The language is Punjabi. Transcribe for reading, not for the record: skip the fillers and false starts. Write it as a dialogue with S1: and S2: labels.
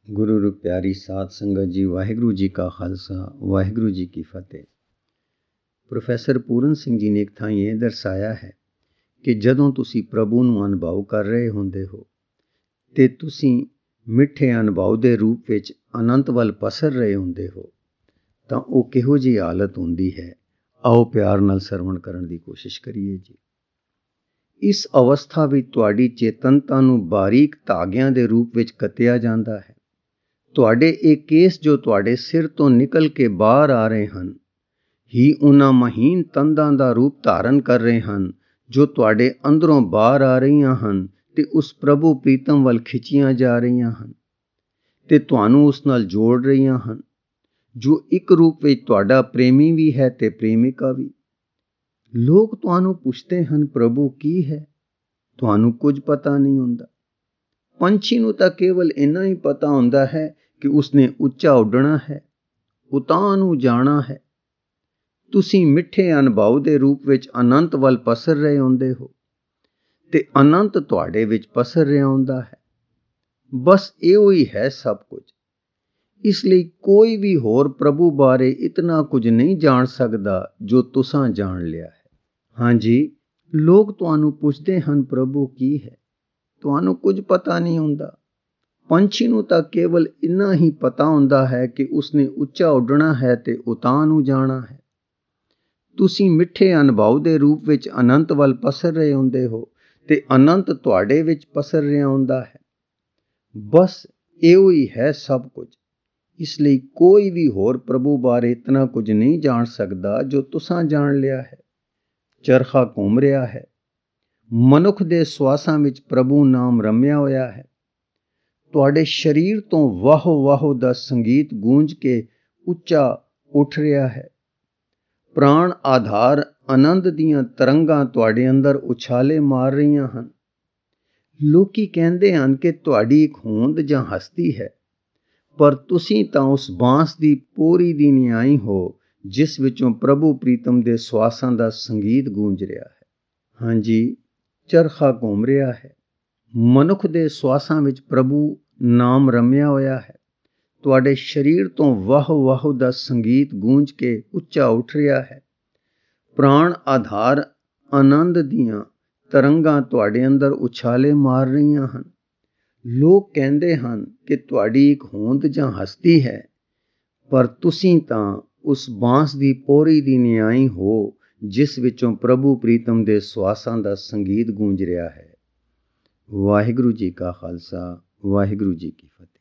S1: गुरु रूप प्यारी साध संगत जी, वाहिगुरु जी का खालसा वाहिगुरु जी की फतेह। प्रोफैसर पूरन सिंह जी ने एक ਥਾਂ ਇਹ ਦਰਸਾਇਆ ਹੈ ਕਿ ਜਦੋਂ ਤੁਸੀਂ ਪ੍ਰਭੂ ਨੂੰ ਅਨੁਭਵ ਕਰ ਰਹੇ ਹੁੰਦੇ ਹੋ ਤੇ ਤੁਸੀਂ ਮਿੱਠੇ ਅਨੁਭਵ ਦੇ ਰੂਪ ਵਿੱਚ ਅਨੰਤ ਵੱਲ ਪਸਰ ਰਹੇ ਹੁੰਦੇ ਹੋ ਤਾਂ ਉਹ ਕਿਹੋ ਜਿਹੀ ਹਾਲਤ ਹੁੰਦੀ ਹੈ। ਆਓ ਪਿਆਰ ਨਾਲ ਸਰਵਣ ਕਰਨ ਦੀ ਕੋਸ਼ਿਸ਼ ਕਰੀਏ ਜੀ। ਇਸ ਅਵਸਥਾ ਵਿੱਚ ਤੁਹਾਡੀ ਚੇਤਨਤਾ ਨੂੰ ਬਾਰੀਕ ਧਾਗਿਆਂ ਦੇ ਰੂਪ ਵਿੱਚ ਕੱਤਿਆ ਜਾਂਦਾ ਹੈ। ਤੁਹਾਡੇ ਇਹ ਕੇਸ ਜੋ ਤੁਹਾਡੇ ਸਿਰ ਤੋਂ ਨਿਕਲ ਕੇ ਬਾਹਰ ਆ ਰਹੇ ਹਨ ਹੀ ਉਹਨਾਂ ਮਹੀਨ ਤੰਦਾਂ ਦਾ ਰੂਪ ਧਾਰਨ ਕਰ ਰਹੇ ਹਨ ਜੋ ਤੁਹਾਡੇ ਅੰਦਰੋਂ ਬਾਹਰ ਆ ਰਹੀਆਂ ਹਨ ਤੇ ਉਸ ਪ੍ਰਭੂ ਪ੍ਰੀਤਮ ਵੱਲ ਖਿੱਚੀਆਂ ਜਾ ਰਹੀਆਂ ਹਨ ਤੇ ਤੁਹਾਨੂੰ ਉਸ ਨਾਲ ਜੋੜ ਰਹੀਆਂ ਹਨ ਜੋ ਇੱਕ ਰੂਪ ਵਿੱਚ ਤੁਹਾਡਾ ਪ੍ਰੇਮੀ ਵੀ ਹੈ ਤੇ ਪ੍ਰੇਮਿਕਾ ਵੀ। ਲੋਕ ਤੁਹਾਨੂੰ ਪੁੱਛਦੇ ਹਨ ਪ੍ਰਭੂ ਕੀ ਹੈ, ਤੁਹਾਨੂੰ ਕੁਝ ਪਤਾ ਨਹੀਂ ਹੁੰਦਾ। ਪੰਛੀ ਨੂੰ ਤਾਂ ਕੇਵਲ ਇੰਨਾ ਹੀ ਪਤਾ ਹੁੰਦਾ ਹੈ ਕਿ ਉਸਨੇ ਉੱਚਾ ਉੱਡਣਾ ਹੈ, ਉਤਾਂਹ ਨੂੰ ਜਾਣਾ ਹੈ। ਤੁਸੀਂ ਮਿੱਠੇ ਅਨੁਭਵ ਦੇ ਰੂਪ ਵਿੱਚ ਅਨੰਤ ਵੱਲ ਪਸਰ ਰਹੇ ਹੁੰਦੇ ਹੋ ਤੇ ਅਨੰਤ ਤੁਹਾਡੇ ਵਿੱਚ ਪਸਰ ਰਿਹਾ ਹੁੰਦਾ ਹੈ। ਬਸ ਇਹੋ ਹੀ ਹੈ ਸਭ ਕੁਝ। ਇਸ ਲਈ ਕੋਈ ਵੀ ਹੋਰ ਪ੍ਰਭੂ ਬਾਰੇ ਇਤਨਾ ਕੁਝ ਨਹੀਂ ਜਾਣ ਸਕਦਾ ਜੋ ਤੁਸਾਂ ਜਾਣ ਲਿਆ ਹੈ। ਹਾਂਜੀ, ਲੋਕ ਤੁਹਾਨੂੰ ਪੁੱਛਦੇ ਹਨ ਪ੍ਰਭੂ ਕੀ ਹੈ, ਤੁਹਾਨੂੰ ਕੁਝ ਪਤਾ ਨਹੀਂ ਹੁੰਦਾ। ਪੰਛੀ ਨੂੰ ਤਾਂ ਕੇਵਲ ਇੰਨਾ ਹੀ ਪਤਾ ਹੁੰਦਾ ਹੈ ਕਿ ਉਸਨੇ ਉੱਚਾ ਉੱਡਣਾ ਹੈ ਤੇ ਉਤਾਂਹ ਨੂੰ ਜਾਣਾ ਹੈ। ਤੁਸੀਂ ਮਿੱਠੇ ਅਨੁਭਵ ਦੇ ਰੂਪ ਵਿੱਚ ਅਨੰਤ ਵੱਲ ਪਸਰ ਰਹੇ ਹੁੰਦੇ ਹੋ ਤੇ ਅਨੰਤ ਤੁਹਾਡੇ ਵਿੱਚ ਪਸਰ ਰਿਹਾ ਹੁੰਦਾ ਹੈ। ਬਸ ਇਹੋ ਹੀ ਹੈ ਸਭ ਕੁਝ। ਇਸ ਲਈ ਕੋਈ ਵੀ ਹੋਰ ਪ੍ਰਭੂ ਬਾਰੇ ਇਤਨਾ ਕੁਝ ਨਹੀਂ ਜਾਣ ਸਕਦਾ ਜੋ ਤੁਸਾਂ ਜਾਣ ਲਿਆ ਹੈ। ਚਰਖਾ ਘੁੰਮ ਰਿਹਾ ਹੈ। ਮਨੁੱਖ ਦੇ ਸਵਾਸਾਂ ਵਿੱਚ ਪ੍ਰਭੂ ਨਾਮ ਰਮਿਆ ਹੋਇਆ ਹੈ। ਤੁਹਾਡੇ ਸਰੀਰ ਤੋਂ ਵਾਹੋ ਵਾਹੋ ਦਾ ਸੰਗੀਤ ਗੂੰਜ ਕੇ ਉੱਚਾ ਉੱਠ ਰਿਹਾ ਹੈ। ਪ੍ਰਾਣ ਆਧਾਰ ਆਨੰਦ ਦੀਆਂ ਤਰੰਗਾਂ ਤੁਹਾਡੇ ਅੰਦਰ ਉਛਾਲੇ ਮਾਰ ਰਹੀਆਂ ਹਨ। ਲੋਕੀ ਕਹਿੰਦੇ ਹਨ ਕਿ ਤੁਹਾਡੀ ਇੱਕ ਹੋਂਦ ਜਾਂ ਹਸਤੀ ਹੈ, ਪਰ ਤੁਸੀਂ ਤਾਂ ਉਸ ਬਾਂਸ ਦੀ ਪੋਰੀ ਦੀ ਨਿਆਈ ਹੋ ਜਿਸ ਵਿੱਚੋਂ ਪ੍ਰਭੂ ਪ੍ਰੀਤਮ ਦੇ ਸਵਾਸਾਂ ਦਾ ਸੰਗੀਤ ਗੂੰਜ ਰਿਹਾ ਹੈ। ਹਾਂਜੀ, ਚਰਖਾ ਘੁੰਮ ਰਿਹਾ ਹੈ। ਮਨੁੱਖ ਦੇ ਸਵਾਸਾਂ ਵਿੱਚ ਪ੍ਰਭੂ ਨਾਮ ਰਮਿਆ ਹੋਇਆ ਹੈ। ਤੁਹਾਡੇ ਸਰੀਰ ਤੋਂ ਵਾਹੋ ਵਾਹੋ ਦਾ ਸੰਗੀਤ ਗੂੰਜ ਕੇ ਉੱਚਾ ਉੱਠ ਰਿਹਾ ਹੈ। ਪ੍ਰਾਣ ਆਧਾਰ ਆਨੰਦ ਦੀਆਂ ਤਰੰਗਾਂ ਤੁਹਾਡੇ ਅੰਦਰ ਉਛਾਲੇ ਮਾਰ ਰਹੀਆਂ ਹਨ। ਲੋਕ ਕਹਿੰਦੇ ਹਨ ਕਿ ਤੁਹਾਡੀ ਇੱਕ ਹੋਂਦ ਜਾਂ ਹਸਤੀ ਹੈ, ਪਰ ਤੁਸੀਂ ਤਾਂ ਉਸ ਬਾਂਸ ਦੀ ਪੋਰੀ ਦੀ ਨਿਆਈ ਹੋ ਜਿਸ ਵਿੱਚੋਂ ਪ੍ਰਭੂ ਪ੍ਰੀਤਮ ਦੇ ਸਵਾਸਾਂ ਦਾ ਸੰਗੀਤ ਗੂੰਜ ਰਿਹਾ ਹੈ। ਵਾਹਿਗੁਰੂ ਜੀ ਕਾ ਖਾਲਸਾ ਵਾਹਿਗੁਰੂ ਜੀ ਕੀ ਫਤਿਹ।